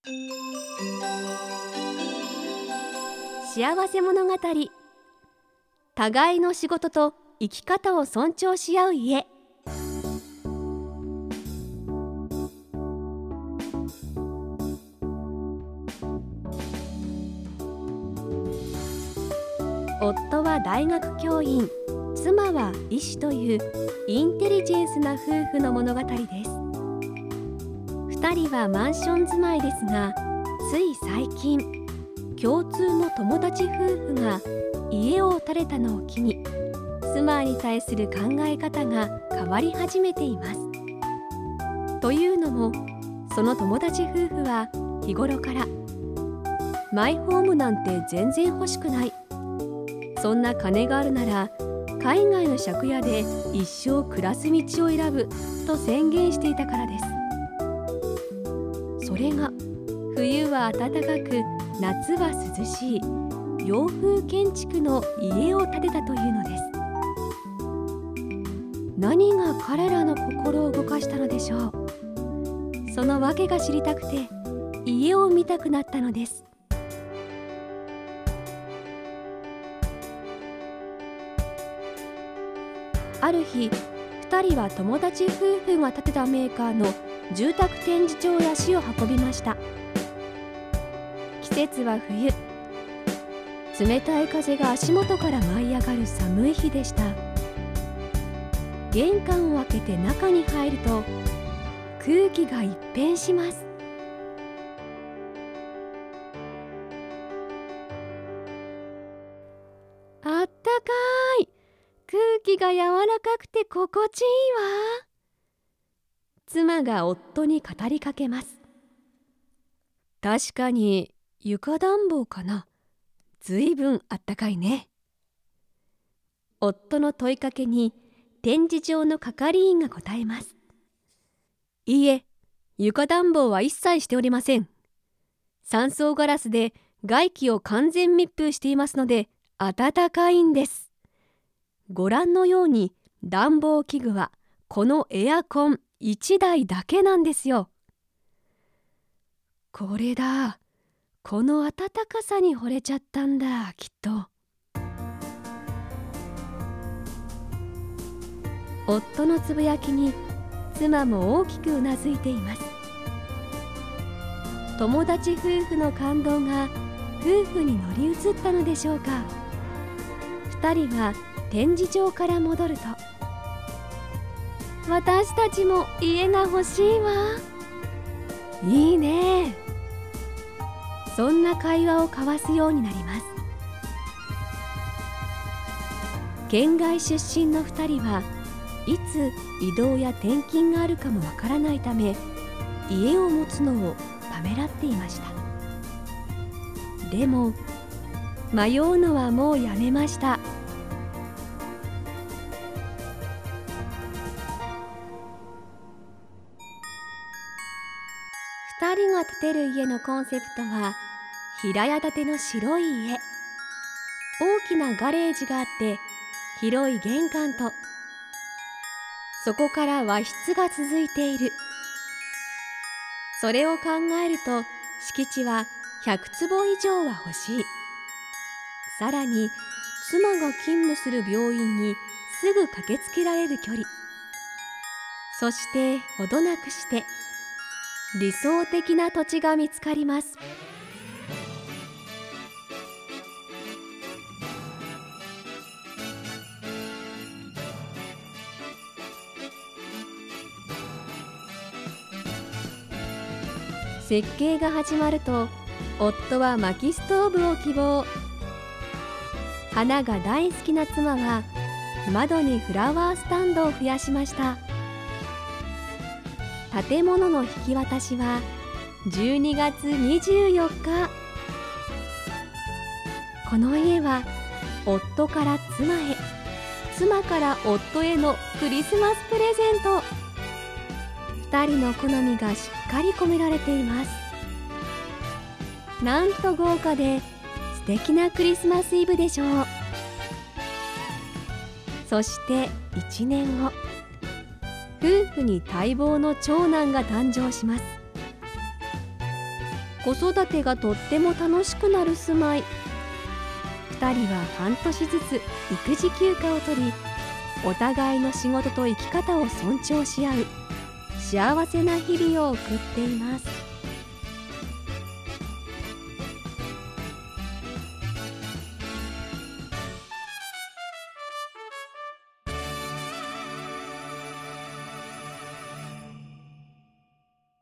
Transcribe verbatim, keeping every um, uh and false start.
幸せ物語。互いの仕事と生き方を尊重し合う家。夫は大学教員、妻は医師というインテリジェンスな夫婦の物語です。二人はマンション住まいですが、つい最近共通の友達夫婦が家を建てたのを機に、妻に対する考え方が変わり始めています。というのも、その友達夫婦は日頃からマイホームなんて全然欲しくない、そんな金があるなら海外の借家で一生暮らす道を選ぶと宣言していたからです。それが冬は暖かく夏は涼しい洋風建築の家を建てたというのです。何が彼らの心を動かしたのでしょう。その訳が知りたくて家を見たくなったのです。ある日、二人は友達夫婦が建てたメーカーの住宅展示場へ足を運びました。季節は冬。冷たい風が足元から舞い上がる寒い日でした。玄関を開けて中に入ると、空気が一変します。あったかい。空気が柔らかくて心地いいわ。妻が夫に語りかけます。確かに床暖房かな。ずいぶんあったかいね。夫の問いかけに展示場の係員が答えます。いいえ、床暖房は一切しておりません。三層ガラスで外気を完全密封していますので暖かいんです。ご覧のように暖房器具はこのエアコンいちだいだけなんですよ。これだ。この暖かさに惚れちゃったんだ、きっと。夫のつぶやきに妻も大きくうなずいています。友達夫婦の感動が夫婦に乗り移ったのでしょうか。二人は展示場から戻ると、私たちも家が欲しいわ。いいね。そんな会話を交わすようになります。県外出身の二人はいつ異動や転勤があるかもわからないため、家を持つのをためらっていました。でも迷うのはもうやめました。二人が建てる家のコンセプトは平屋建ての白い家。大きなガレージがあって広い玄関と、そこから和室が続いている。それを考えると敷地はひゃくつぼ以上は欲しい。さらに妻が勤務する病院にすぐ駆けつけられる距離。そしてほどなくして理想的な土地が見つかります。設計が始まると、夫は薪ストーブを希望。花が大好きな妻は窓にフラワースタンドを増やしました。建物の引き渡しはじゅうにがつにじゅうよっか。この家は夫から妻へ、妻から夫へのクリスマスプレゼント。二人の好みがしっかり込められています。なんと豪華で素敵なクリスマスイブでしょう。そしていちねんご、夫婦に待望の長男が誕生します。 子育てがとっても楽しくなる住まい。ふたりは半年ずつ育児休暇を取り、お互いの仕事と生き方を尊重し合う幸せな日々を送っています。